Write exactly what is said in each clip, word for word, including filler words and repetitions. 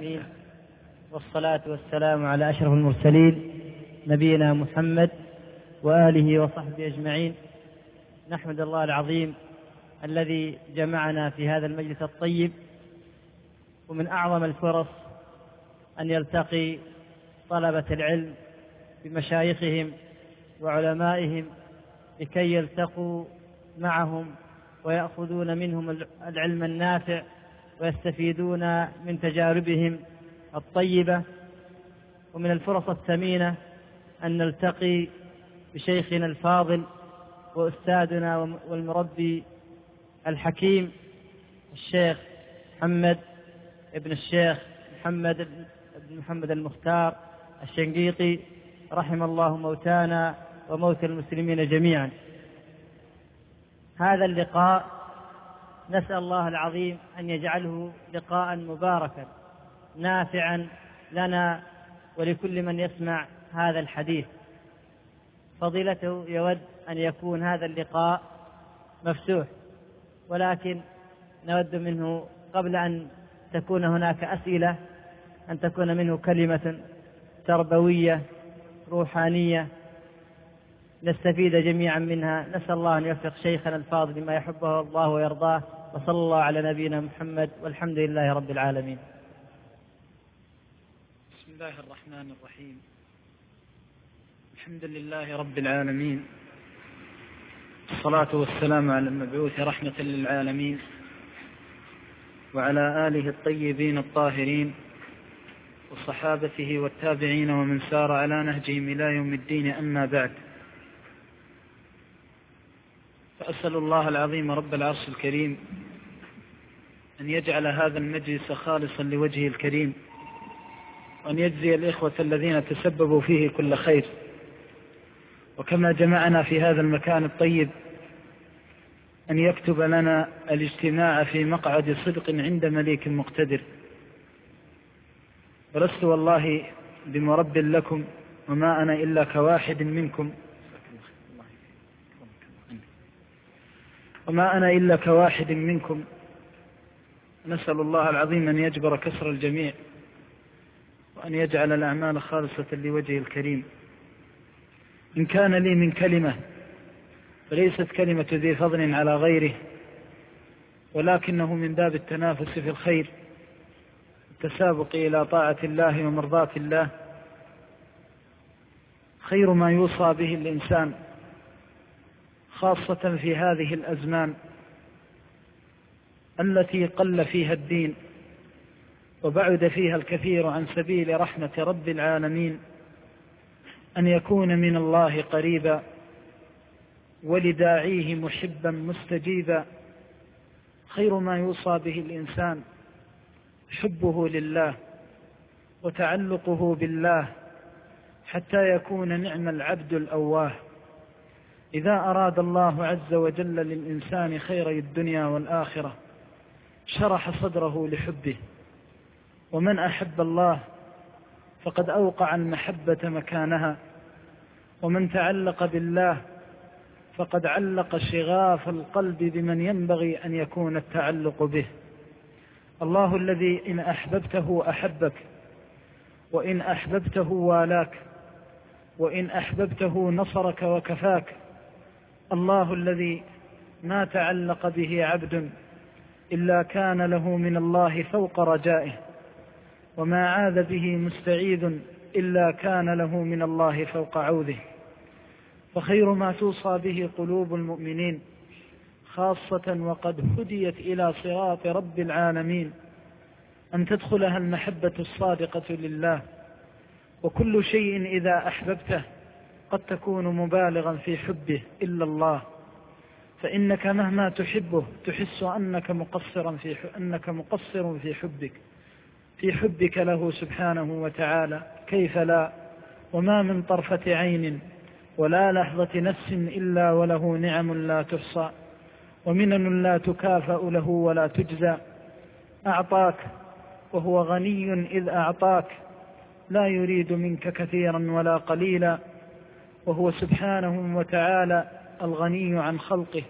العالمين، والصلاة والسلام على أشرف المرسلين نبينا محمد وآله وصحبه أجمعين. نحمد الله العظيم الذي جمعنا في هذا المجلس الطيب، ومن أعظم الفرص أن يلتقي طلبة العلم بمشايخهم وعلمائهم لكي يلتقوا معهم ويأخذون منهم العلم النافع ويستفيدون من تجاربهم الطيبة. ومن الفرص الثمينة أن نلتقي بشيخنا الفاضل وأستاذنا والمربي الحكيم الشيخ محمد ابن الشيخ محمد بن محمد المختار الشنقيطي، رحم الله موتانا وموتى المسلمين جميعا. هذا اللقاء نسأل الله العظيم أن يجعله لقاء مباركا نافعا لنا ولكل من يسمع هذا الحديث. فضيلته يود أن يكون هذا اللقاء مفتوح، ولكن نود منه قبل أن تكون هناك أسئلة أن تكون منه كلمة تربوية روحانية نستفيد جميعا منها. نسأل الله أن يوفق شيخنا الفاضل لما يحبه الله ويرضاه، وصلى الله على نبينا محمد، والحمد لله رب العالمين. بسم الله الرحمن الرحيم. الحمد لله رب العالمين، الصلاة والسلام على المبعوث رحمة للعالمين وعلى آله الطيبين الطاهرين وصحابته والتابعين ومن سار على نهجهم إلى يوم الدين. أما بعد، فأسأل الله العظيم رب العرش الكريم أن يجعل هذا المجلس خالصا لوجهه الكريم، وأن يجزي الإخوة الذين تسببوا فيه كل خير. وكما جمعنا في هذا المكان الطيب أن يكتب لنا الاجتماع في مقعد صدق عند مليك مقتدر. ولست والله بمرب لكم، وما أنا إلا كواحد منكم وما أنا إلا كواحد منكم نسأل الله العظيم أن يجبر كسر الجميع، وأن يجعل الأعمال خالصة لوجهه الكريم. إن كان لي من كلمة فليست كلمة ذي فضل على غيره، ولكنه من باب التنافس في الخير، التسابق إلى طاعة الله ومرضاة الله. خير ما يوصى به الإنسان خاصة في هذه الأزمان التي قل فيها الدين وبعد فيها الكثير عن سبيل رحمة رب العالمين، أن يكون من الله قريبا ولداعيه محبا مستجيبا. خير ما يوصى به الإنسان حبه لله وتعلقه بالله، حتى يكون نعم العبد الأواه. إذا أراد الله عز وجل للإنسان خيري الدنيا والآخرة شرح صدره لحبه، ومن أحب الله فقد أوقع المحبة مكانها، ومن تعلق بالله فقد علق شغاف القلب بمن ينبغي أن يكون التعلق به. الله الذي إن أحببته أحبك، وإن أحببته والاك، وإن أحببته نصرك وكفاك. الله الذي ما تعلق به عبد إلا كان له من الله فوق رجائه، وما عاذ به مستعيذ إلا كان له من الله فوق عوذه. فخير ما توصى به قلوب المؤمنين خاصة وقد هديت إلى صراط رب العالمين أن تدخلها المحبة الصادقة لله. وكل شيء إذا أحببته قد تكون مبالغا في حبه إلا الله، فإنك مهما تحبه تحس أنك مقصرا في أنك مقصر في حبك في حبك له سبحانه وتعالى. كيف لا؟ وما من طرفة عين ولا لحظة نفس إلا وله نعم لا تحصى، ومنن لا تكافأ له ولا تجزى. أعطاك وهو غني إذ أعطاك، لا يريد منك كثيرا ولا قليلا، وهو سبحانه وتعالى الغني عن خلقه،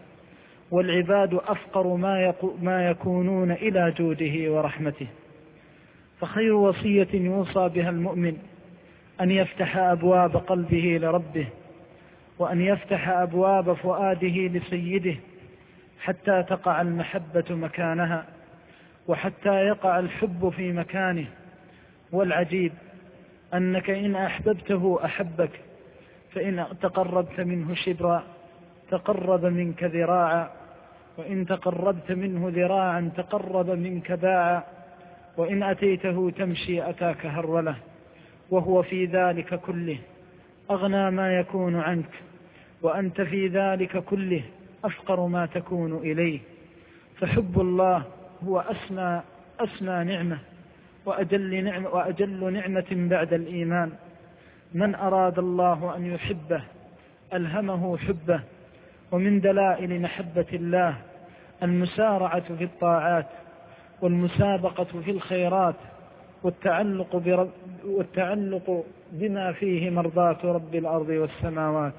والعباد أفقر ما, ما يكونون إلى جوده ورحمته. فخير وصية يوصى بها المؤمن أن يفتح أبواب قلبه لربه، وأن يفتح أبواب فؤاده لسيده، حتى تقع المحبة مكانها، وحتى يقع الحب في مكانه. والعجيب أنك إن أحببته أحبك، فإن تقربت منه شبرا تقرب منك ذراعا، وإن تقربت منه ذراعا تقرب منك باعا، وإن أتيته تمشي أتاك هرولة، وهو في ذلك كله أغنى ما يكون عنك، وأنت في ذلك كله أفقر ما تكون إليه. فحب الله هو أسمى, أسمى نعمة وأجل نعمة, وأجل نعمة بعد الإيمان. من أراد الله أن يحبه ألهمه حبه. ومن دلائل محبة الله المسارعة في الطاعات، والمسابقة في الخيرات، والتعلق, برب والتعلق بما فيه مرضاة رب الأرض والسماوات.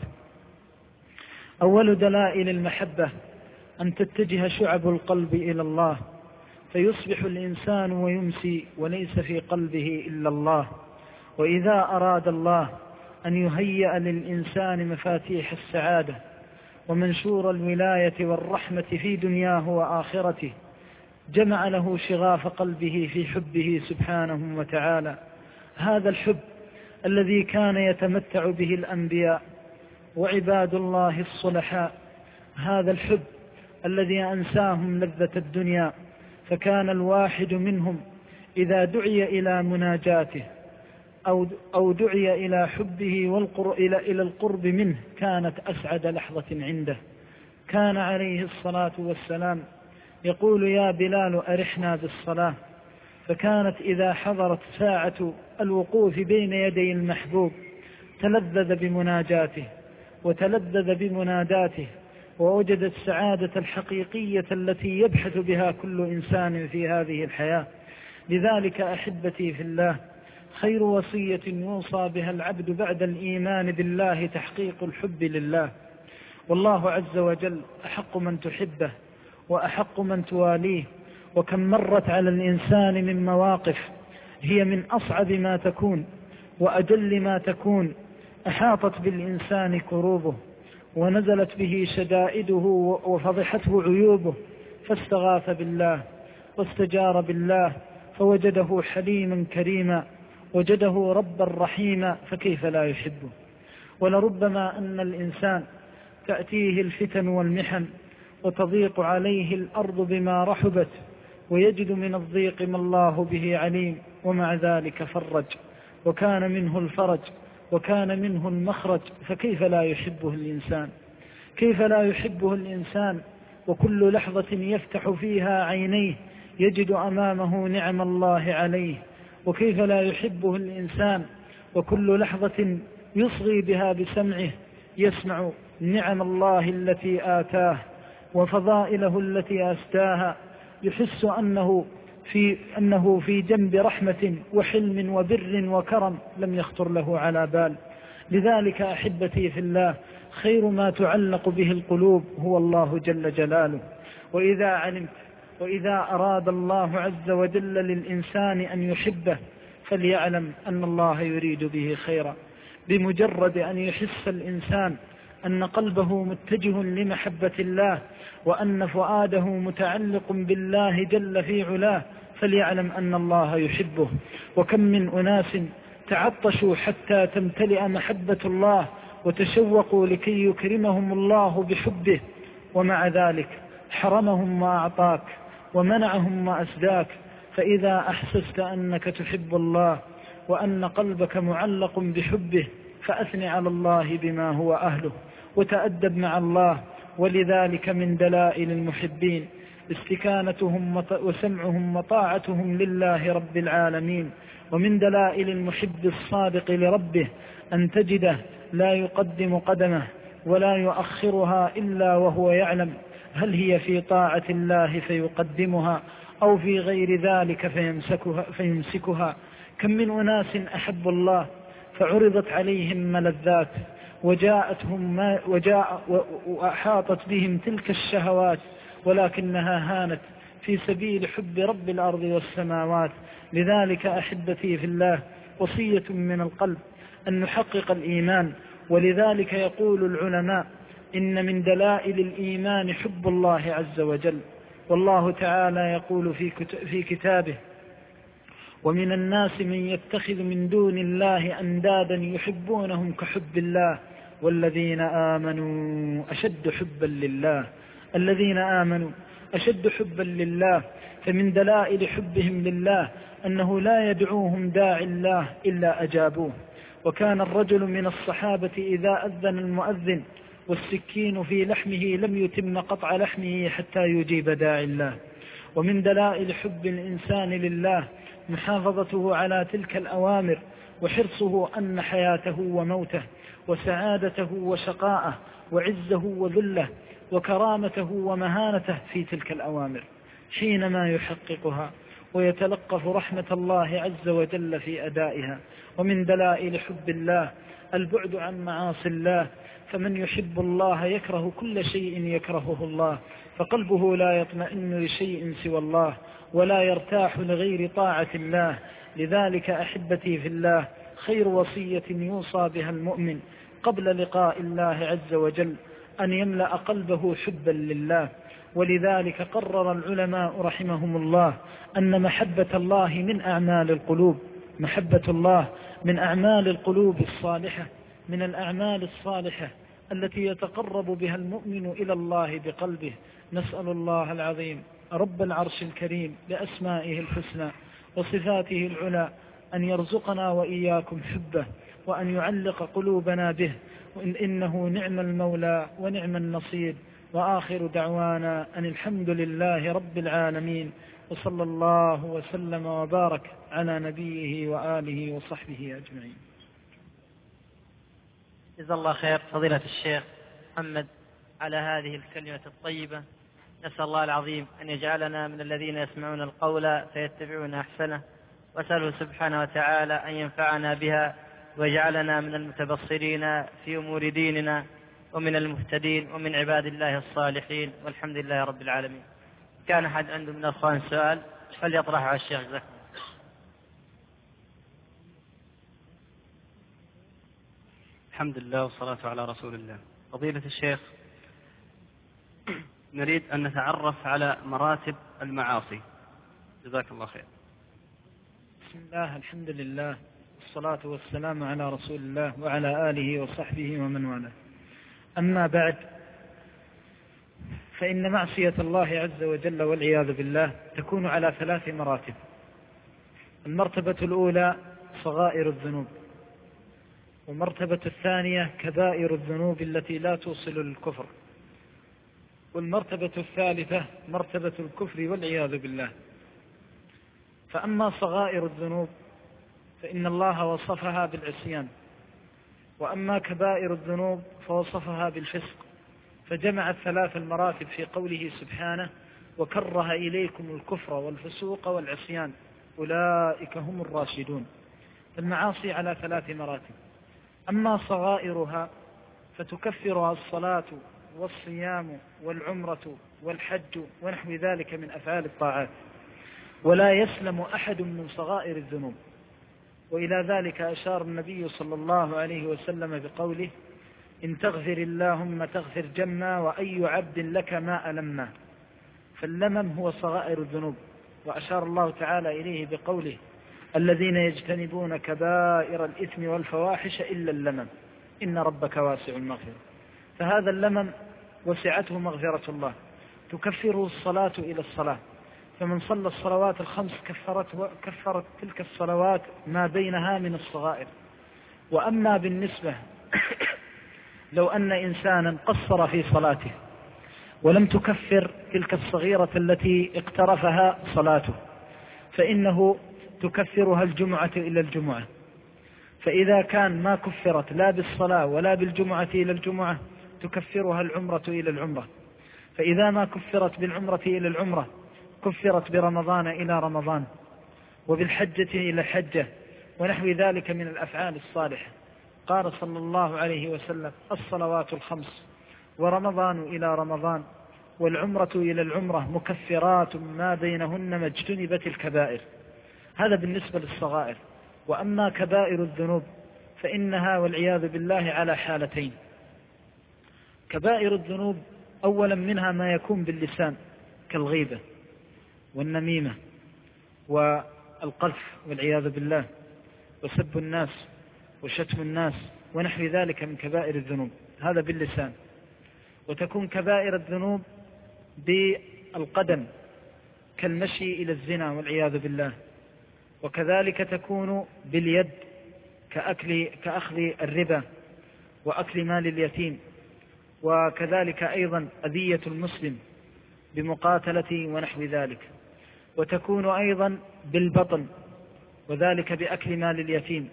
أول دلائل المحبة أن تتجه شعب القلب إلى الله، فيصبح الإنسان ويمسي وليس في قلبه إلا الله. وإذا أراد الله أن يهيئ للإنسان مفاتيح السعادة ومنشور الولاية والرحمة في دنياه وآخرته، جمع له شغاف قلبه في حبه سبحانه وتعالى. هذا الحب الذي كان يتمتع به الأنبياء وعباد الله الصلحاء، هذا الحب الذي أنساهم لذة الدنيا، فكان الواحد منهم إذا دعي إلى مناجاته أو, أو دعي إلى حبه والقر إلى, إلى القرب منه كانت أسعد لحظة عنده. كان عليه الصلاة والسلام يقول: يا بلال أرحنا بالصلاة. فكانت إذا حضرت ساعة الوقوف بين يدي المحبوب تلذذ بمناجاته وتلذذ بمناداته، ووجد السعادة الحقيقية التي يبحث بها كل إنسان في هذه الحياة. لذلك أحبتي في الله، خير وصية يوصى بها العبد بعد الإيمان بالله تحقيق الحب لله. والله عز وجل أحق من تحبه وأحق من تواليه. وكم مرت على الإنسان من مواقف هي من أصعب ما تكون وأجل ما تكون، أحاطت بالإنسان كروبه ونزلت به شدائده وفضحته عيوبه، فاستغاث بالله واستجار بالله فوجده حليما كريما، وجده ربا رحيما، فكيف لا يحبه؟ ولربما أن الإنسان تأتيه الفتن والمحن وتضيق عليه الأرض بما رحبت، ويجد من الضيق ما الله به عليم، ومع ذلك فرج وكان منه الفرج وكان منه المخرج، فكيف لا يحبه الإنسان؟ كيف لا يحبه الإنسان وكل لحظة يفتح فيها عينيه يجد أمامه نعم الله عليه؟ وكيف لا يحبه الإنسان وكل لحظة يصغي بها بسمعه يسمع نعم الله التي آتاه وفضائله التي أستاها، يحس أنه في, أنه في جنب رحمة وحلم وبر وكرم لم يخطر له على بال. لذلك أحبتي في الله، خير ما تعلق به القلوب هو الله جل جلاله. وإذا علمت وإذا أراد الله عز وجل للإنسان أن يحبه فليعلم أن الله يريد به خيرا. بمجرد أن يحس الإنسان أن قلبه متجه لمحبة الله وأن فؤاده متعلق بالله جل في علاه فليعلم أن الله يحبه. وكم من أناس تعطشوا حتى تمتلئ محبة الله وتشوقوا لكي يكرمهم الله بحبه، ومع ذلك حرمهم ما أعطاك ومنعهم ما أسداك. فإذا أحسست أنك تحب الله وأن قلبك معلق بحبه فأثن على الله بما هو أهله وتأدب مع الله. ولذلك من دلائل المحبين استكانتهم وسمعهم وطاعتهم لله رب العالمين. ومن دلائل المحب الصادق لربه أن تجده لا يقدم قدمه ولا يؤخرها إلا وهو يعلم هل هي في طاعة الله فيقدمها أو في غير ذلك فيمسكها, فيمسكها. كم من أناس أحبوا الله فعرضت عليهم ملذات وجاءتهم ما وجاء وأحاطت بهم تلك الشهوات ولكنها هانت في سبيل حب رب الأرض والسماوات. لذلك أحبتي في الله وصية من القلب أن نحقق الإيمان. ولذلك يقول العلماء إن من دلائل الإيمان حب الله عز وجل. والله تعالى يقول في كتابه: ومن الناس من يتخذ من دون الله أندادا يحبونهم كحب الله والذين آمنوا أشد حبا لله. الذين آمنوا أشد حبا لله. فمن دلائل حبهم لله أنه لا يدعوهم داعي الله إلا أجابوه. وكان الرجل من الصحابة إذا أذن المؤذن والسكين في لحمه لم يتم قطع لحمه حتى يجيب داعي الله. ومن دلائل حب الإنسان لله محافظته على تلك الأوامر، وحرصه أن حياته وموته وسعادته وشقاءه وعزه وذله وكرامته ومهانته في تلك الأوامر حينما يحققها ويتلقف رحمة الله عز وجل في أدائها. ومن دلائل حب الله البعد عن معاصي الله، فمن يحب الله يكره كل شيء يكرهه الله، فقلبه لا يطمئن لشيء سوى الله ولا يرتاح لغير طاعة الله. لذلك أحبتي في الله خير وصية يوصى بها المؤمن قبل لقاء الله عز وجل أن يملأ قلبه حبا لله. ولذلك قرر العلماء رحمهم الله أن محبة الله من أعمال القلوب. محبة الله من أعمال القلوب الصالحة، من الأعمال الصالحة التي يتقرب بها المؤمن إلى الله بقلبه. نسأل الله العظيم رب العرش الكريم بأسمائه الحسنى وصفاته العلى أن يرزقنا وإياكم حبه، وأن يعلق قلوبنا به، وإن إنه نعم المولى ونعم النصير. وآخر دعوانا أن الحمد لله رب العالمين، وصلى الله وسلم وبارك على نبيه وآله وصحبه أجمعين. جزا الله خير فضيلة الشيخ محمد على هذه الكلمة الطيبة. نسأل الله العظيم أن يجعلنا من الذين يسمعون القول فيتبعون أحسنه، وأسأله سبحانه وتعالى أن ينفعنا بها ويجعلنا من المتبصرين في أمور ديننا ومن المهتدين ومن عباد الله الصالحين، والحمد لله رب العالمين. كان أحد عنده من الأخوان سؤال فليطرحه على الشيخ زكي. الحمد لله والصلاة على رسول الله. فضيلة الشيخ، نريد أن نتعرف على مراتب المعاصي، جزاك الله خير. بسم الله، الحمد لله والصلاة والسلام على رسول الله وعلى آله وصحبه ومن والاه. أما بعد، فإن معصية الله عز وجل والعياذ بالله تكون على ثلاث مراتب. المرتبة الأولى صغائر الذنوب، والمرتبة الثانية كبائر الذنوب التي لا توصل للكفر، والمرتبة الثالثة مرتبة الكفر والعياذ بالله. فأما صغائر الذنوب فإن الله وصفها بالعصيان، وأما كبائر الذنوب فوصفها بالفسق، فجمع الثلاث المراتب في قوله سبحانه: وكره إليكم الكفر والفسوق والعصيان أولئك هم الراشدون. المعاصي على ثلاث مراتب. أما صغائرها فتكفرها الصلاة والصيام والعمرة والحج ونحو ذلك من أفعال الطاعات، ولا يسلم أحد من صغائر الذنوب. وإلى ذلك أشار النبي صلى الله عليه وسلم بقوله: إن تغفر اللهم تغفر جما وأي عبد لك ما ألمنا. فاللمم هو صغائر الذنوب، وأشار الله تعالى إليه بقوله: الذين يجتنبون كبائر الإثم والفواحش إلا اللمم إن ربك واسع المغفرة. فهذا اللمم وسعته مغفرة الله، تكفره الصلاة إلى الصلاة، فمن صلى الصلوات الخمس كفرت, كفرت تلك الصلوات ما بينها من الصغائر. وأما بالنسبة لو أن إنسانا قصر في صلاته ولم تكفر تلك الصغيرة التي اقترفها صلاته، فإنه تكفرها الجمعة إلى الجمعة. فإذا كان ما كفرت لا بالصلاة ولا بالجمعة إلى الجمعة تكفرها العمرة إلى العمرة. فإذا ما كفرت بالعمرة إلى العمرة كفرت برمضان إلى رمضان، وبالحجة إلى الحجة، ونحو ذلك من الأفعال الصالحة. قال صلى الله عليه وسلم: الصلوات الخمس ورمضان إلى رمضان والعمرة إلى العمرة مكفرات ما بينهن ما اجتنبت الكبائر. هذا بالنسبة للصغائر. وأما كبائر الذنوب فإنها والعياذ بالله على حالتين. كبائر الذنوب أولا منها ما يكون باللسان كالغيبة والنميمة والقذف والعياذ بالله وسب الناس وشتم الناس ونحو ذلك من كبائر الذنوب، هذا باللسان. وتكون كبائر الذنوب بالقدم كالمشي إلى الزنا والعياذ بالله. وكذلك تكون باليد كأكل كأخذ الربا وأكل مال اليتيم، وكذلك أيضا أذية المسلم بمقاتلته ونحو ذلك. وتكون أيضا بالبطن وذلك بأكل مال اليتيم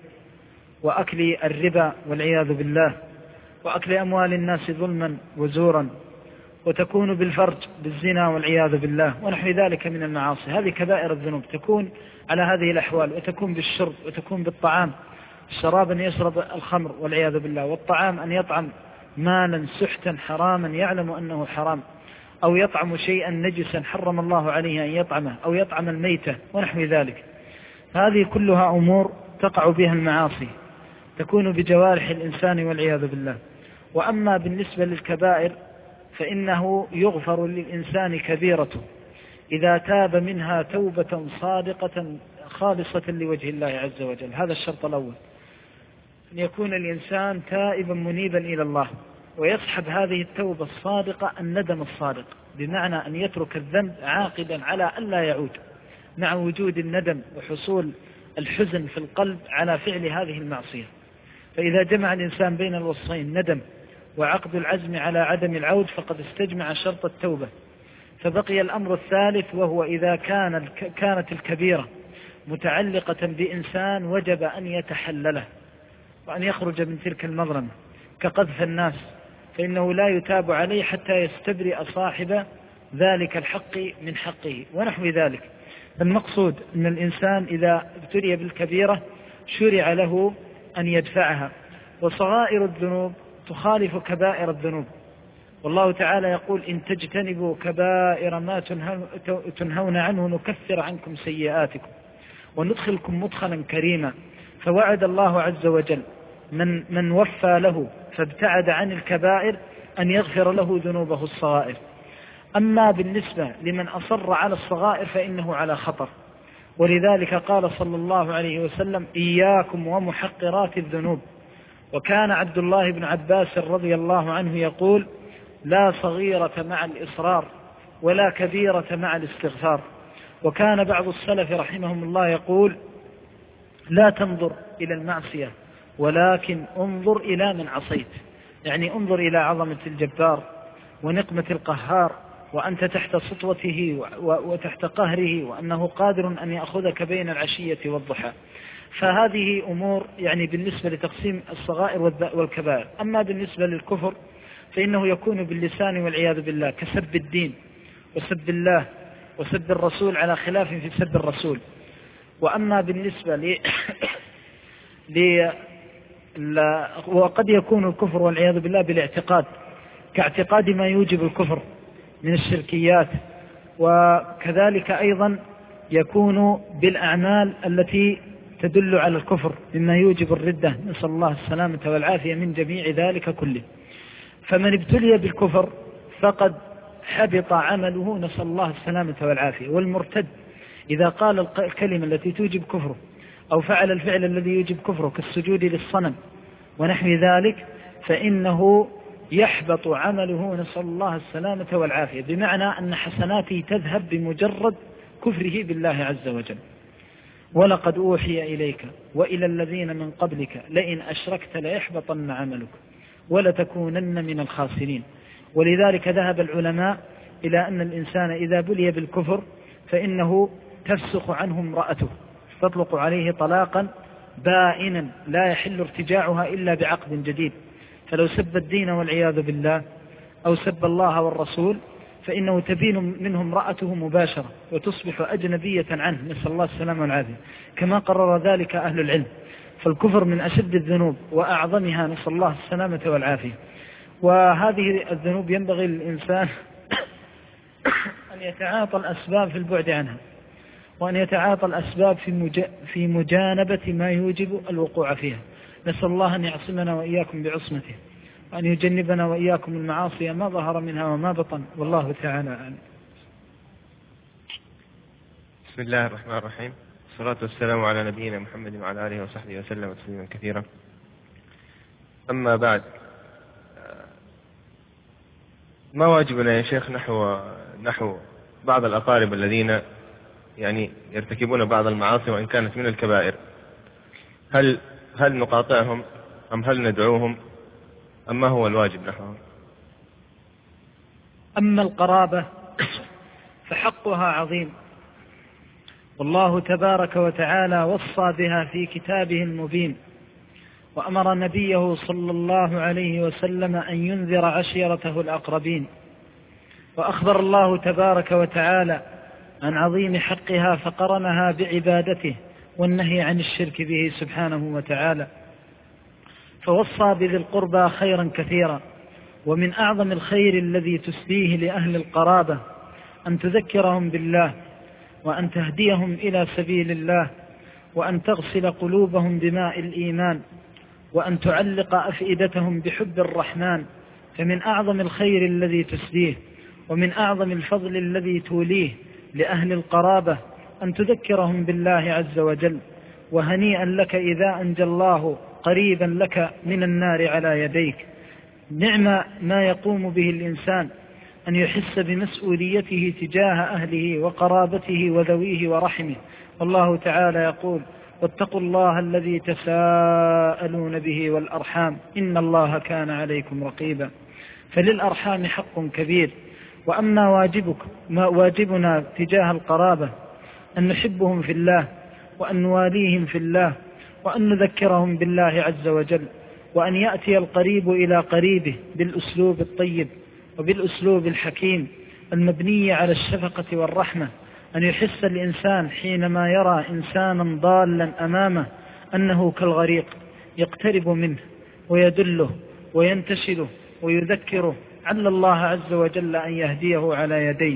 وأكل الربا والعياذ بالله وأكل أموال الناس ظلما وزورا. وتكون بالفرج بالزنا والعياذ بالله ونحو ذلك من المعاصي. هذه كبائر الذنوب تكون على هذه الأحوال. وتكون بالشرب وتكون بالطعام، الشراب أن يشرب الخمر والعياذ بالله، والطعام أن يطعم مالا سحتا حراما يعلم أنه حرام، أو يطعم شيئا نجسا حرم الله عليه أن يطعمه، أو يطعم الميتة ونحو ذلك. هذه كلها أمور تقع بها المعاصي تكون بجوارح الإنسان والعياذ بالله. وأما بالنسبة للكبائر فإنه يغفر للإنسان كبيرته إذا تاب منها توبة صادقة خالصة لوجه الله عز وجل. هذا الشرط الأول، أن يكون الإنسان تائبا منيبا إلى الله، ويصحب هذه التوبة الصادقة الندم الصادق، بمعنى أن يترك الذنب عاقدا على ألا يعود، مع وجود الندم وحصول الحزن في القلب على فعل هذه المعصية. فإذا جمع الإنسان بين الوصفين ندم وعقد العزم على عدم العود فقد استجمع شرط التوبة. فبقي الأمر الثالث، وهو إذا كان كانت الكبيرة متعلقة بإنسان وجب أن يتحلله وأن يخرج من تلك المظلمة كقذف الناس، فإنه لا يتاب عليه حتى يستبرئ صاحب ذلك الحق من حقه ونحو ذلك. المقصود أن الإنسان إذا ابتلي بالكبيرة شرع له أن يدفعها. وصغائر الذنوب تخالف كبائر الذنوب، والله تعالى يقول إن تجتنبوا كبائر ما تنهون عنه نكفر عنكم سيئاتكم وندخلكم مدخلا كريما. فوعد الله عز وجل من, من وفى له فابتعد عن الكبائر أن يغفر له ذنوبه الصغائر. أما بالنسبة لمن أصر على الصغائر فإنه على خطر، ولذلك قال صلى الله عليه وسلم إياكم ومحقرات الذنوب. وكان عبد الله بن عباس رضي الله عنه يقول لا صغيرة مع الإصرار ولا كبيرة مع الاستغفار. وكان بعض السلف رحمهم الله يقول لا تنظر إلى المعصية ولكن انظر إلى من عصيت، يعني انظر إلى عظمة الجبار ونقمة القهار، وأنت تحت سطوته وتحت قهره، وأنه قادر أن يأخذك بين العشية والضحى. فهذه أمور يعني بالنسبة لتقسيم الصغائر والكبائر. أما بالنسبة للكفر فإنه يكون باللسان والعياذ بالله كسب الدين وسب الله وسب الرسول على خلاف في سب الرسول. وأما بالنسبة ل... ل... ل... وقد يكون الكفر والعياذ بالله بالاعتقاد كاعتقاد ما يوجب الكفر من الشركيات، وكذلك أيضا يكون بالأعمال التي تدل على الكفر مما يوجب الردة، نسأل الله السلامة والعافية من جميع ذلك كله. فمن ابتلي بالكفر فقد حبط عمله، نسأل الله السلامة والعافية. والمرتد إذا قال الكلمة التي توجب كفره أو فعل الفعل الذي يوجب كفره كالسجود للصنم ونحو ذلك فإنه يحبط عمله، نسأل الله السلامة والعافية، بمعنى أن حسناته تذهب بمجرد كفره بالله عز وجل. ولقد أوحي إليك وإلى الذين من قبلك لئن أشركت ليحبطن عملك ولتكونن من الخاسرين. ولذلك ذهب العلماء إلى أن الإنسان إذا بلي بالكفر فإنه تفسخ عنه امرأته، تطلق عليه طلاقا بائنا لا يحل ارتجاعها إلا بعقد جديد. فلو سب الدين والعياذ بالله أو سب الله والرسول فإنه تبين منه امرأته مباشرة وتصبح أجنبية عنه، نسأل الله السلامة والعافية، كما قرر ذلك أهل العلم. فالكفر من أشد الذنوب وأعظمها، نسأل الله السلامة والعافية. وهذه الذنوب ينبغي للإنسان أن يتعاطى الأسباب في البعد عنها، وأن يتعاطى الأسباب في في مجانبة ما يوجب الوقوع فيها. نسأل الله أن يعصمنا وإياكم بعصمته، وأن يجنبنا وإياكم المعاصي ما ظهر منها وما بطن، والله تعالى أعلم. بسم الله الرحمن الرحيم، والصلاة والسلام على نبينا محمد وعلى آله وصحبه وسلم تسليما كثيرا. أما بعد، ما واجبنا يا شيخ نحو نحو بعض الأقارب الذين يعني يرتكبون بعض المعاصي وإن كانت من الكبائر؟ هل هل نقاطعهم أم هل ندعوهم أم ما هو الواجب نحوهم؟ أما القرابة فحقها عظيم، والله تبارك وتعالى وصى بها في كتابه المبين، وأمر نبيه صلى الله عليه وسلم أن ينذر عشيرته الأقربين، وأخبر الله تبارك وتعالى عن عظيم حقها فقرنها بعبادته والنهي عن الشرك به سبحانه وتعالى، فوصى بذي القربى خيرا كثيرا. ومن أعظم الخير الذي تسديه لأهل القرابة أن تذكرهم بالله، وأن تهديهم إلى سبيل الله، وأن تغسل قلوبهم بماء الإيمان، وأن تعلق أفئدتهم بحب الرحمن. فمن أعظم الخير الذي تسديه ومن أعظم الفضل الذي توليه لأهل القرابة أن تذكرهم بالله عز وجل. وهنيئا لك إذا أنجى الله قريبا لك من النار على يديك. نعم ما يقوم به الإنسان أن يحس بمسؤوليته تجاه أهله وقرابته وذويه ورحمه، والله تعالى يقول: واتقوا الله الذي تساءلون به والأرحام إن الله كان عليكم رقيبا. فللأرحام حق كبير. وأما واجبك ما واجبنا تجاه القرابة أن نحبهم في الله، وأن نواليهم في الله، وأن نذكرهم بالله عز وجل، وأن يأتي القريب إلى قريبه بالأسلوب الطيب وبالأسلوب الحكيم المبني على الشفقة والرحمة. أن يحس الإنسان حينما يرى إنسانا ضالا أمامه أنه كالغريق، يقترب منه ويدله وينتشله ويذكره عل الله عز وجل أن يهديه على يديه،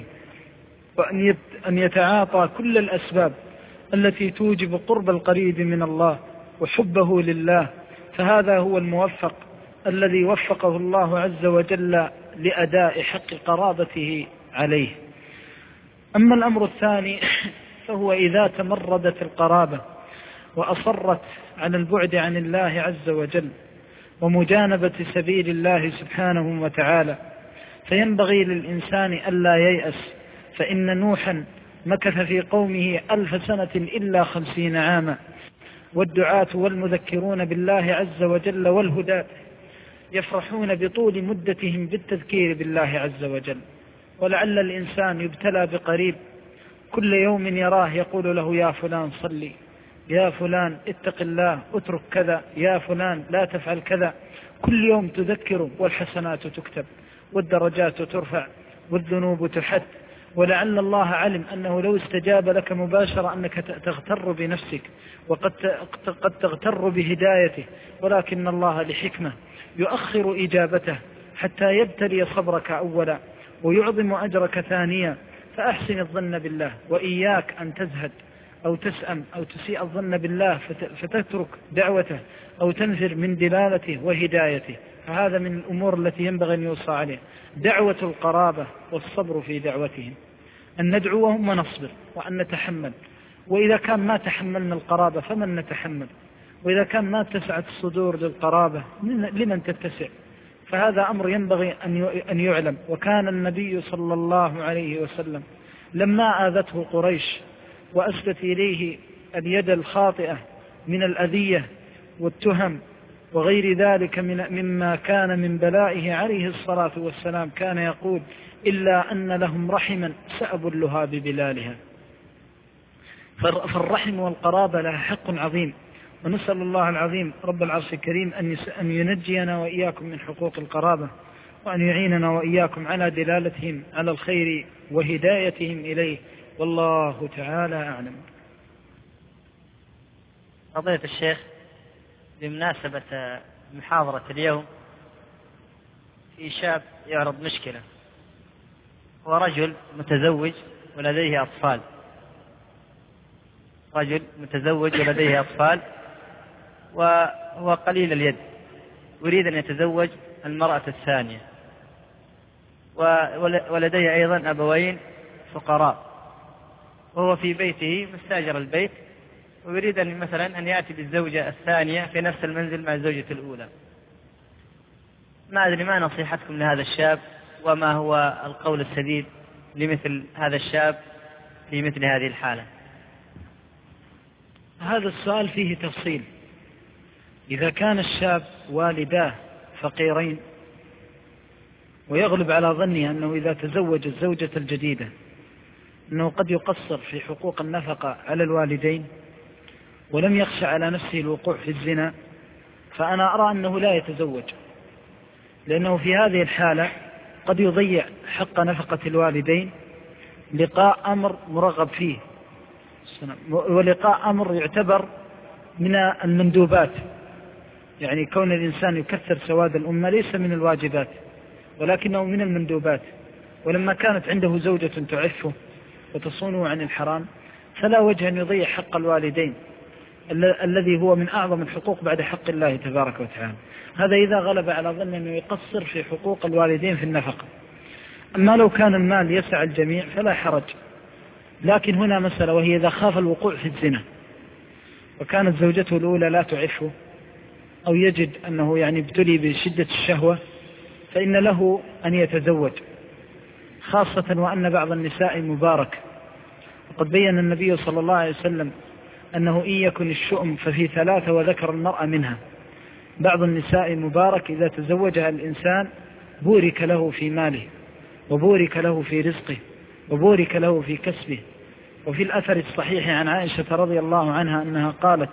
وأن يتعاطى كل الأسباب التي توجب قرب القريب من الله وحبه لله. فهذا هو الموفق الذي وفقه الله عز وجل لأداء حق قرابته عليه. أما الأمر الثاني فهو إذا تمردت القرابة وأصرت على البعد عن الله عز وجل ومجانبة سبيل الله سبحانه وتعالى، فينبغي للإنسان ألا ييأس، فإن نوحا مكث في قومه ألف سنة إلا خمسين عاما، والدعاة والمذكرون بالله عز وجل والهداة يفرحون بطول مدتهم بالتذكير بالله عز وجل. ولعل الإنسان يبتلى بقريب كل يوم يراه يقول له: يا فلان صلي، يا فلان اتق الله، اترك كذا، يا فلان لا تفعل كذا. كل يوم تذكره، والحسنات تكتب والدرجات ترفع والذنوب تحد. ولعل الله علم أنه لو استجاب لك مباشرة أنك تغتر بنفسك وقد قد تغتر بهدايته، ولكن الله لحكمة يؤخر إجابته حتى يبتلي صبرك أولا ويعظم أجرك ثانيا. فأحسن الظن بالله، وإياك أن تزهد أو تسأم أو تسيء الظن بالله فتترك دعوته أو تنفر من دلالته وهدايته. فهذا من الأمور التي ينبغي أن يوصى عليه: دعوة القرابة والصبر في دعوتهم، أن ندعوهم ونصبر وأن نتحمل. وإذا كان ما تحملنا القرابة فمن نتحمل؟ وإذا كان ما اتسعت الصدور للقرابة لمن تتسع؟ فهذا أمر ينبغي أن يعلم. وكان النبي صلى الله عليه وسلم لما آذته قريش وأسدت إليه اليد الخاطئة من الأذية والتهم وغير ذلك من مما كان من بلائه عليه الصلاة والسلام، كان يقول: إلا أن لهم رحما سأبلها ببلالها. فالرحم والقرابة لها حق عظيم، ونسأل الله العظيم رب العرش الكريم أن ينجينا وإياكم من حقوق القرابة، وأن يعيننا وإياكم على دلالتهم على الخير وهدايتهم إليه، والله تعالى أعلم. فضيلة الشيخ، بمناسبة محاضرة اليوم في شاب يعرض مشكلة هو رجل متزوج ولديه أطفال، رجل متزوج ولديه أطفال وهو قليل اليد، يريد أن يتزوج المرأة الثانية، ولديه أيضا أبوين فقراء، وهو في بيته مستأجر البيت، ويريد أن مثلا أن يأتي بالزوجة الثانية في نفس المنزل مع الزوجة الأولى. ما أدري ما نصيحتكم لهذا الشاب، وما هو القول السديد لمثل هذا الشاب في مثل هذه الحالة؟ هذا السؤال فيه تفصيل. إذا كان الشاب والداه فقيرين ويغلب على ظني أنه إذا تزوج الزوجة الجديدة أنه قد يقصر في حقوق النفقة على الوالدين ولم يخشى على نفسه الوقوع في الزنا، فأنا أرى أنه لا يتزوج، لأنه في هذه الحالة قد يضيع حق نفقة الوالدين لقاء أمر مرغب فيه، ولقاء أمر يعتبر من المندوبات. يعني كون الإنسان يكثر سواد الأمة ليس من الواجبات ولكنه من المندوبات، ولما كانت عنده زوجة تعفه وتصونه عن الحرام فلا وجه أن يضيع حق الوالدين الذي هو من أعظم الحقوق بعد حق الله تبارك وتعالى. هذا إذا غلب على ظن أنه يقصر في حقوق الوالدين في النفقة. أما لو كان المال يسع الجميع فلا حرج، لكن هنا مسألة، وهي إذا خاف الوقوع في الزنا وكانت زوجته الأولى لا تعفه أو يجد أنه يعني ابتلي بشدة الشهوة فإن له أن يتزوج، خاصة وأن بعض النساء مبارك، وقد بين النبي صلى الله عليه وسلم أنه إن يكن الشؤم ففي ثلاثة وذكر المرأة منها. بعض النساء مبارك إذا تزوجها الإنسان بورك له في ماله وبورك له في رزقه وبورك له في كسبه. وفي الأثر الصحيح عن عائشة رضي الله عنها أنها قالت: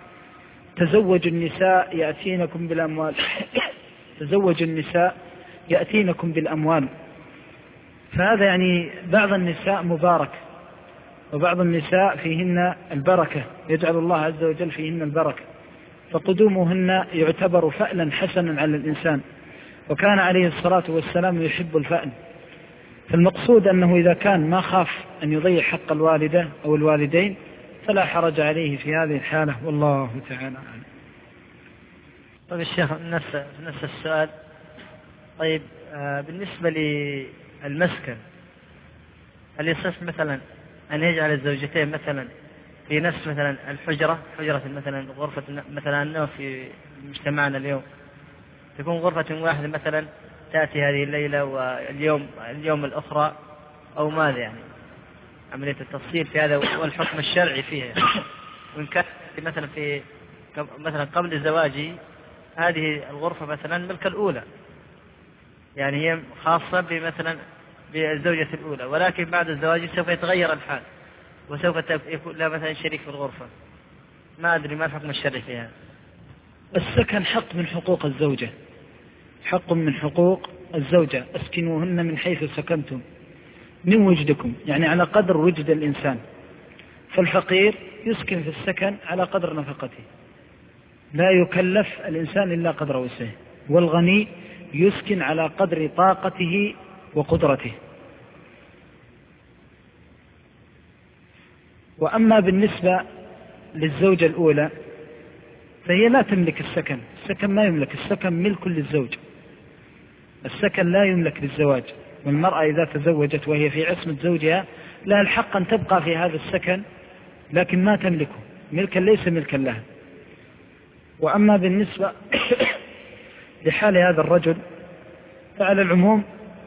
تزوجوا النساء يأتينكم بالأموال تزوجوا النساء يأتينكم بالأموال. فهذا يعني بعض النساء مبارك، وبعض النساء فيهن البركة، يجعل الله عز وجل فيهن البركة، فقدومهن يعتبر فألا حسنا على الإنسان، وكان عليه الصلاة والسلام يحب الفأل. فالمقصود أنه إذا كان ما خاف أن يضيع حق الوالدة أو الوالدين فلا حرج عليه في هذه الحالة، والله تعالى أعلم. طيب الشيخ، نفس نفس السؤال. طيب آه بالنسبة للمسكن، هل يصح مثلا أن يجعل الزوجتين مثلا في نفس مثلا الحجرة، حجرة مثلا غرفة مثلا النوم في مجتمعنا اليوم تكون غرفة واحدة مثلا تأتي هذه الليلة واليوم اليوم الأخرى، أو ماذا يعني عملية التفصيل في هذا والحكم الشرعي فيها يعني. وإن كان مثلا في مثلا قبل زواجي هذه الغرفة مثلا ملك الأولى، يعني هي خاصة بمثلا بالزوجة الأولى، ولكن بعد الزواج سوف يتغير الحال وسوف يكون لها مثلا شريك في الغرفة. ما أدري ما الحكم الشرعي فيها. السكن حق من حقوق الزوجة، حق من حقوق الزوجة. أسكنوهن من حيث سكنتم من وجدكم، يعني على قدر وجد الإنسان. فالفقير يسكن في السكن على قدر نفقته، لا يكلف الإنسان إلا قدر وسعه، والغني يسكن على قدر طاقته وقدرته. وأما بالنسبة للزوجة الأولى فهي لا تملك السكن، السكن ما يملك، السكن ملك للزوج، السكن لا يملك للزواج. والمرأة إذا تزوجت وهي في عصمة زوجها لها الحق أن تبقى في هذا السكن، لكن ما تملكه، ملكا ليس ملكا لها. وأما بالنسبة لحال هذا الرجل فعلى العموم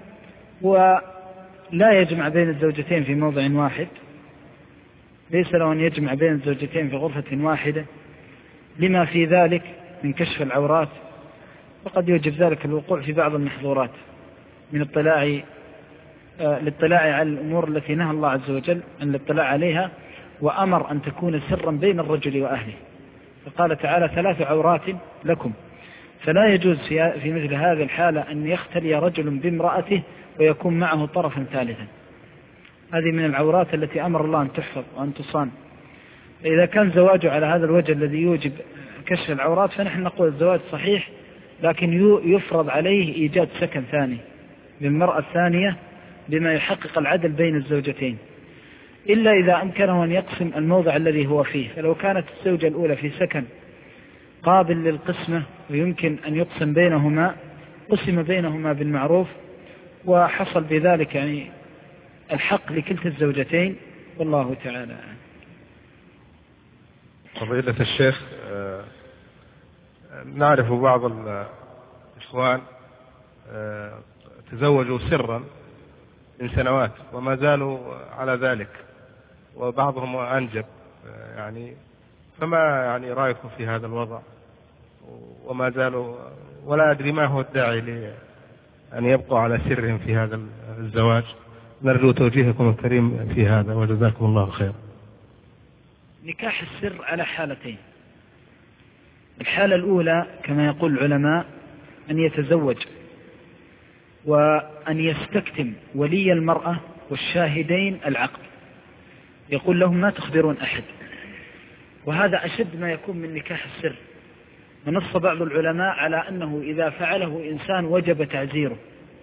ولا يجمع بين الزوجتين في موضع واحد، ليس له أن يجمع بين الزوجتين في غرفة واحدة لما في ذلك من كشف العورات، وقد يوجب ذلك الوقوع في بعض المحظورات من الاطلاع آه الاطلاع على الأمور التي نهى الله عز وجل أن الاطلاع عليها، وأمر أن تكون سرا بين الرجل وأهله. فقال تعالى: ثلاث عورات لكم. فلا يجوز في, في مثل هذه الحالة أن يختلي رجل بامرأته ويكون معه طرفا ثالثا. هذه من العورات التي أمر الله أن تحفظ وأن تصان. إذا كان زواجه على هذا الوجه الذي يوجب كشف العورات فنحن نقول الزواج صحيح، لكن يفرض عليه إيجاد سكن ثاني للمرأة الثانية بما يحقق العدل بين الزوجتين، إلا إذا أمكنه أن يقسم الموضع الذي هو فيه. فلو كانت الزوجة الأولى في سكن قابل للقسمة ويمكن أن يقسم بينهما، قسم بينهما بالمعروف، وحصل بذلك يعني الحق لكلتا الزوجتين، والله تعالى. فضيلة الشيخ، نعرف بعض الإخوان تزوجوا سرا من سنوات وما زالوا على ذلك، وبعضهم أنجب يعني، فما يعني رأيكم في هذا الوضع؟ وما زالوا، ولا أدري ما هو الداعي لأن يبقوا على سرهم في هذا الزواج. نرجو توجيهكم الكريم في هذا، وجزاكم الله خير. نكاح السر على حالتين. الحالة الأولى كما يقول العلماء أن يتزوج وأن يستكتم ولي المرأة والشاهدين العقد، يقول لهم ما تخبرون أحد، وهذا أشد ما يكون من نكاح السر. ونص بعض العلماء على أنه إذا فعله إنسان وجب تعزيره،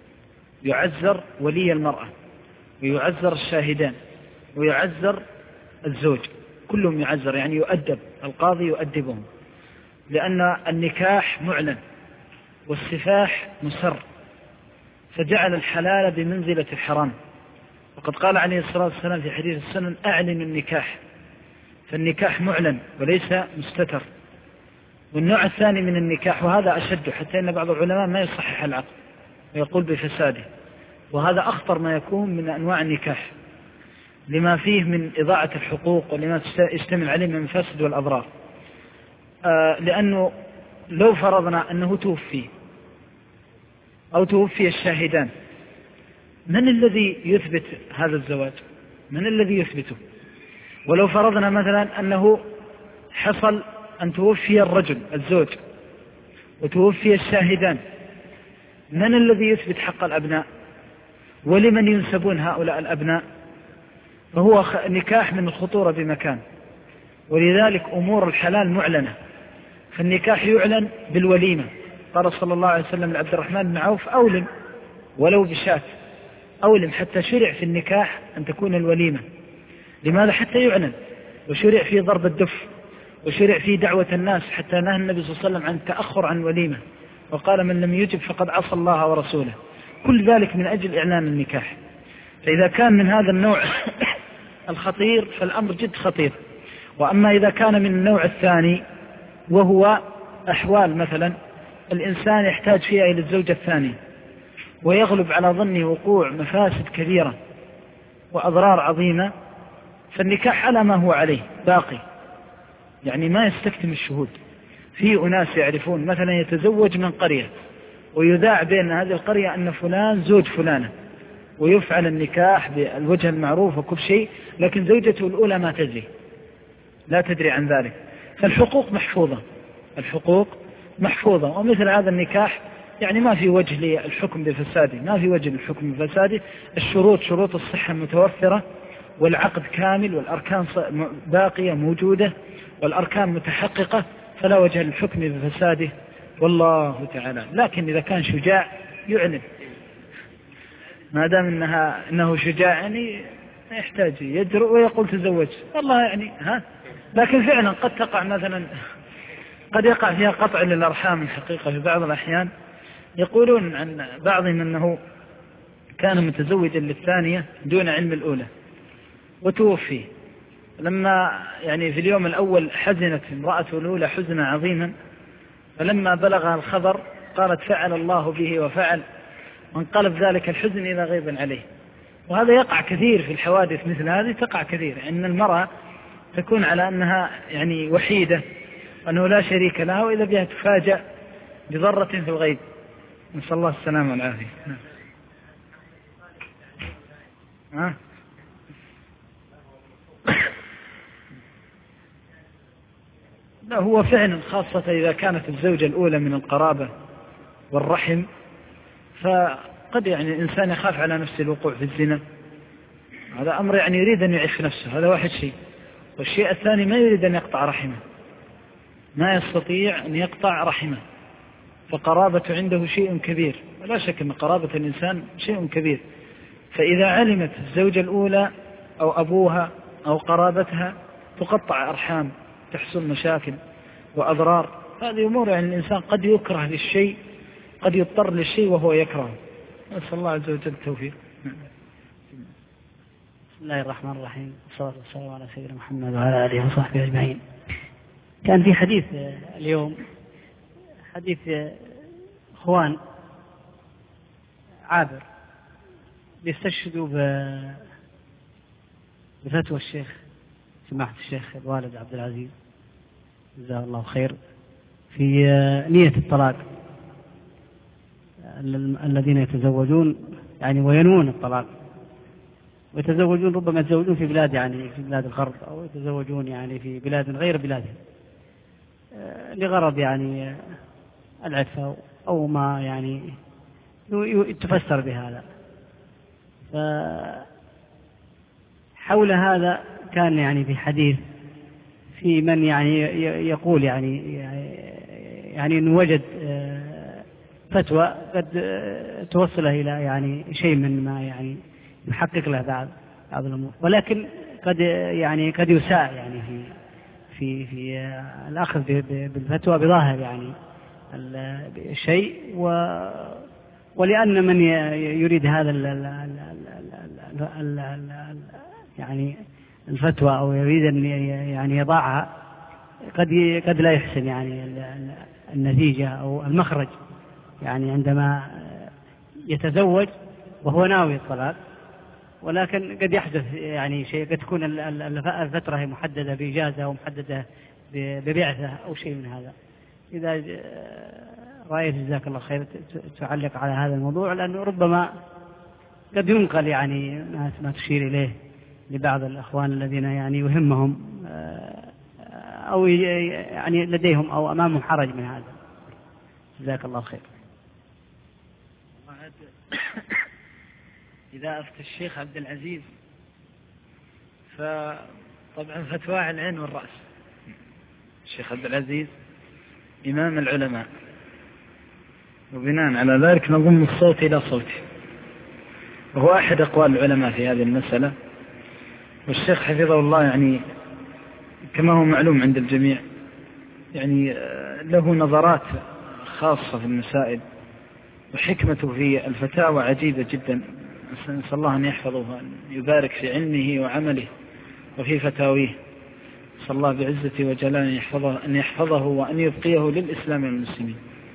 يعزر ولي المرأة ويعزر الشاهدان ويعزر الزوج، كلهم يعزر، يعني يؤدب، القاضي يؤدبهم، لأن النكاح معلن والسفاح مسر، فجعل الحلال بمنزلة الحرام. وقد قال عليه الصلاة والسلام في حديث السنن: أعلن النكاح، فالنكاح معلن وليس مستتر. والنوع الثاني من النكاح، وهذا أشد، حتى إن بعض العلماء ما يصحح العقد ويقول بفساده، وهذا أخطر ما يكون من أنواع النكاح، لما فيه من إضاعة الحقوق ولما يشتمل عليه من المفاسد والأضرار. آه لأنه لو فرضنا أنه توفي أو توفي الشاهدان، من الذي يثبت هذا الزواج؟ من الذي يثبته؟ ولو فرضنا مثلا أنه حصل أن توفي الرجل الزوج وتوفي الشاهدان، من الذي يثبت حق الأبناء؟ ولمن ينسبون هؤلاء الأبناء؟ فهو نكاح من الخطورة بمكان. ولذلك أمور الحلال معلنة، فالنكاح يعلن بالوليمة. قال صلى الله عليه وسلم لعبد الرحمن بن عوف: أولم ولو بشاة، أولم، حتى شرع في النكاح أن تكون الوليمة. لماذا؟ حتى يعلن. وشرع فيه ضرب الدف، وشرع فيه دعوة الناس، حتى نهى النبي صلى الله عليه وسلم عن التأخر عن وليمة، وقال: من لم يجب فقد عصى الله ورسوله. كل ذلك من أجل إعلان النكاح. فإذا كان من هذا النوع الخطير فالأمر جد خطير. وأما إذا كان من النوع الثاني، وهو أحوال مثلا الإنسان يحتاج فيها إلى الزوجة الثانية ويغلب على ظنه وقوع مفاسد كبيرة وأضرار عظيمة، فالنكاح على ما هو عليه باقي، يعني ما يستكتم الشهود. في أناس يعرفون مثلا يتزوج من قرية ويذاع بين هذه القرية أن فلان زوج فلانة، ويفعل النكاح بالوجه المعروف وكل شيء، لكن زوجته الأولى ما تدري، لا تدري عن ذلك. فالحقوق محفوظة، الحقوق محفوظة. ومثل هذا النكاح يعني ما في وجه للحكم بفساده، ما في وجه للحكم بفساده. الشروط، شروط الصحة متوفرة، والعقد كامل، والأركان باقية موجودة، والأركان متحققة، فلا وجه للحكم بفساده، والله تعالى. لكن إذا كان شجاع يعلن، ما دام إنها إنه شجاع يعني ما يحتاج يجرؤ ويقول تزوج، والله يعني ها. لكن فعلا قد تقع مثلا، قد يقع فيها قطع للأرحام الحقيقة في بعض الأحيان. يقولون عن بعضهم أنه كان متزوجا للثانية دون علم الأولى وتوفي، لما يعني في اليوم الأول حزنت امرأته الأولى حزنا عظيما، فلما بلغها الخبر قالت: فعل الله به وفعل، وانقلب ذلك الحزن إلى غيظ عليه. وهذا يقع كثير في الحوادث مثل هذه، تقع كثير، أن المرأة تكون على أنها يعني وحيدة، أنه لا شريك لها، وإذا بها تفاجأ بضرة في الغيب، نسأل الله السلامة والعافية. ها؟ لا، هو فعلا خاصة إذا كانت الزوجة الأولى من القرابة والرحم، فقد يعني الإنسان يخاف على نفسه الوقوع في الزنا، هذا أمر يعني يريد أن يعيش نفسه، هذا واحد شيء. والشيء الثاني ما يريد أن يقطع رحمه، ما يستطيع أن يقطع رحمه، فقرابة عنده شيء كبير، ولا شك أن قرابة الإنسان شيء كبير. فإذا علمت الزوجة الأولى أو أبوها أو قرابتها تقطع أرحام، تحصل مشاكل وأضرار. هذه أمور يعني الإنسان قد يكره للشيء، قد يضطر للشيء وهو يكره. نسأل الله عز وجل التوفيق. بسم الله الرحمن الرحيم، والصلاة والسلام على سيدنا محمد وعلى آله وصحبه أجمعين. كان في حديث اليوم، حديث إخوان عابر بيستشهدوا بفتوى الشيخ سماحة الشيخ الوالد عبد العزيز جزاه الله خير في نية الطلاق الذين يتزوجون يعني وينوون الطلاق، ويتزوجون ربما يتزوجون في بلاد يعني في بلاد الغرب، أو يتزوجون يعني في بلاد غير بلادهم لغرض يعني العفة أو ما يعني تفسر بهذا. حول هذا كان يعني في حديث في من يعني يقول يعني يعني إنه وجد فتوى قد توصله إلى يعني شيء من ما يعني يحقق له بعض بعض الأمور، ولكن قد يعني قد يساء يعني في في في الأخذ بالفتوى بظاهر يعني الشيء، و ولأن من يريد هذا ال ال ال ال ال يعني الفتوى أو يريد أن يعني يضعها قد قد لا يحسن يعني النتيجة أو المخرج يعني عندما يتزوج وهو ناوي الطلاق، ولكن قد يحدث يعني شيء، قد تكون الفترة محددة بإجازة أو محددة ببعثة أو شيء من هذا. إذا رأيت جزاك الله خير تعلق على هذا الموضوع، لأنه ربما قد ينقل يعني ما تشير إليه لبعض الأخوان الذين يعني يهمهم أو يعني لديهم أو أمامهم حرج من هذا. جزاك الله خير. إذا أفتى الشيخ عبد العزيز فطبعا فتوى على العين والرأس. الشيخ عبد العزيز إمام العلماء، وبناء على ذلك نضم الصوت إلى صوته، وهو أحد أقوال العلماء في هذه المسألة. والشيخ حفظه الله يعني كما هو معلوم عند الجميع يعني له نظرات خاصة في المسائل، وحكمته في الفتاوى عجيبة جدا. نسأل الله أن يحفظه وأن يبارك في علمه وعمله وفي فتاويه. نسأل الله بعزته وجلاله أن يحفظه, أن يحفظه وأن يبقيه للإسلام والمسلمين.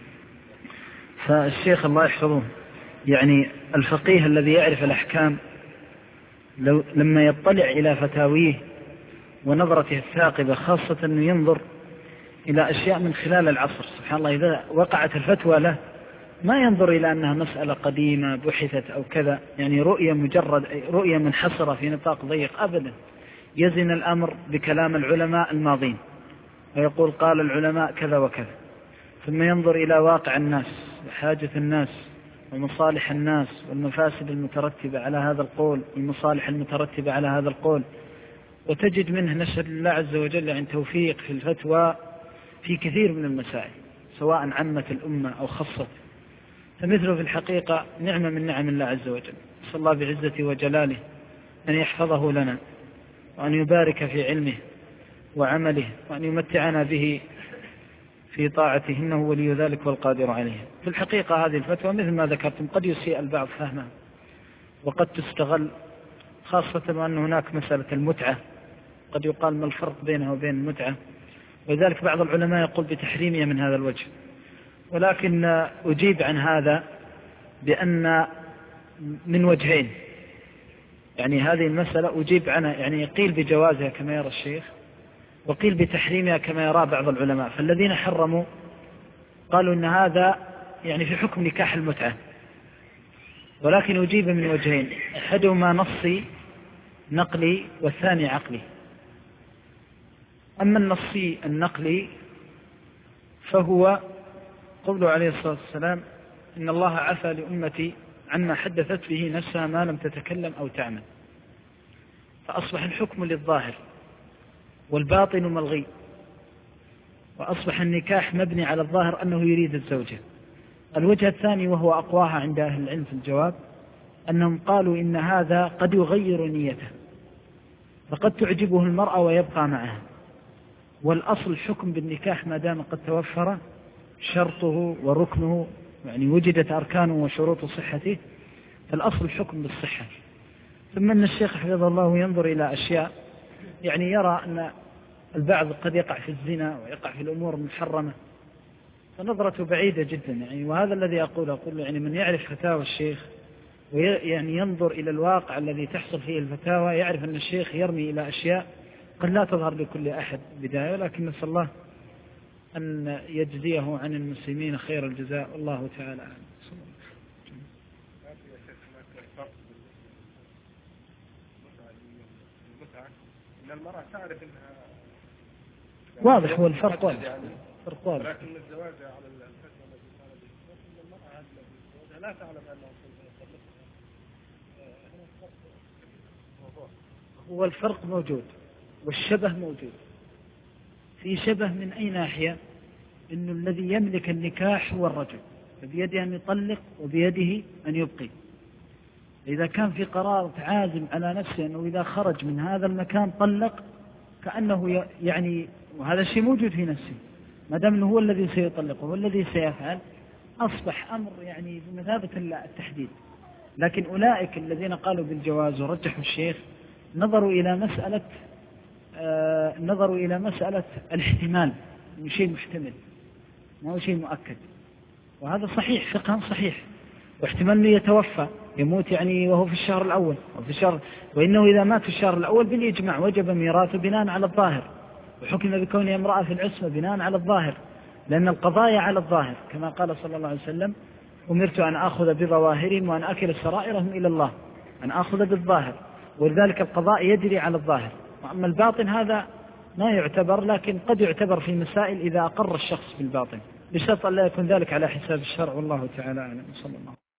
فالشيخ الله يحفظه يعني الفقيه الذي يعرف الأحكام لو لما يطلع إلى فتاويه ونظرته الثاقبة، خاصة أنه ينظر إلى أشياء من خلال العصر. سبحان الله، إذا وقعت الفتوى له ما ينظر إلى أنها مسألة قديمة بحثت أو كذا، يعني رؤية مجرد رؤية منحصرة في نطاق ضيق أبدا. يزن الأمر بكلام العلماء الماضين ويقول قال العلماء كذا وكذا، ثم ينظر إلى واقع الناس وحاجة الناس ومصالح الناس والمفاسد المترتبة على هذا القول والمصالح المترتبة على هذا القول، وتجد منه نشهد الله عز وجل عن توفيق في الفتوى في كثير من المسائل سواء عمت الأمة أو خصت. فمثله في الحقيقة نعمة من نعم الله عز وجل. صلى الله بعزته وجلاله أن يحفظه لنا وأن يبارك في علمه وعمله وأن يمتعنا به في طاعته، إنه ولي ذلك والقادر عليه. في الحقيقة هذه الفتوى مثل ما ذكرتم قد يسيء البعض فهمها وقد تستغل، خاصة وأن هناك مسألة المتعة قد يقال ما الفرق بينها وبين المتعة، ولذلك بعض العلماء يقول بتحريمها من هذا الوجه. ولكن أجيب عن هذا بأن من وجهين، يعني هذه المسألة أجيب عنها يعني قيل بجوازها كما يرى الشيخ، وقيل بتحريمها كما يرى بعض العلماء. فالذين حرموا قالوا أن هذا يعني في حكم نكاح المتعة، ولكن أجيب من وجهين، أحدهما نصي نقلي والثاني عقلي. أما النصي النقلي فهو قوله عليه الصلاة والسلام إن الله عفى لأمتي عما حدثت به نفسها ما لم تتكلم أو تعمل، فأصبح الحكم للظاهر والباطن ملغي، وأصبح النكاح مبني على الظاهر أنه يريد الزوجة. الوجه الثاني وهو أقواها عند أهل العلم في الجواب أنهم قالوا إن هذا قد يغير نيته، فقد تعجبه المرأة ويبقى معها، والأصل الحكم بالنكاح ما دام قد توفر شرطه وركنه، يعني وجدت أركانه وشروط صحته، فالأصل الحكم بالصحة. ثم أن الشيخ حفظه الله ينظر إلى أشياء، يعني يرى أن البعض قد يقع في الزنا ويقع في الأمور المحرمة، فنظرته بعيدة جدا يعني. وهذا الذي أقول أقول يعني من يعرف فتاوى الشيخ ويعني ينظر إلى الواقع الذي تحصل فيه الفتاوى يعرف أن الشيخ يرمي إلى أشياء قد لا تظهر لكل أحد بداية، لكن نسأل الله أن يجزيه عن المسلمين خير الجزاء، والله تعالى أعلم. المرأة تعرف انها واضح، هو الفرق واضح، يعني فرق واضح. لكن الزواج على الفتوى التي قال به ان المرأة هذه التي لا تعلم انها هو الفرق موجود والشبه موجود. في شبه من أي ناحية؟ إنه الذي يملك النكاح هو الرجل، فبيده أن يطلق وبيده أن يبقي. إذا كان في قرار عازم على نفسه أنه إذا خرج من هذا المكان طلق، كأنه يعني، وهذا الشيء موجود في نفسه، ما دام أنه هو الذي سيطلق وهو الذي سيفعل، أصبح أمر يعني بمثابة التحديد. لكن أولئك الذين قالوا بالجواز ورجحوا الشيخ نظروا إلى مسألة آه نظروا إلى مسألة الاحتمال، إنه شيء محتمل ما هو شيء مؤكد، وهذا صحيح فقها صحيح. واحتمال أنه يتوفى يموت يعني وهو في الشهر الأول وفي الشهر، وإنه إذا مات في الشهر الأول بالإجماع وجب ميراثه بناء على الظاهر، وحكم بكونه امرأة في العصمة بناء على الظاهر، لأن القضايا على الظاهر كما قال صلى الله عليه وسلم: أمرت أن أخذ بظواهرهم وأن أكل سرائرهم إلى الله، أن أخذ بالظاهر، ولذلك القضاء يجري على الظاهر. وأما الباطن هذا ما يعتبر، لكن قد يعتبر في مسائل إذا أقر الشخص بالباطن، بشرط أن لا يكون ذلك على حساب الشرع، والله تعالى أعلم. صلى الله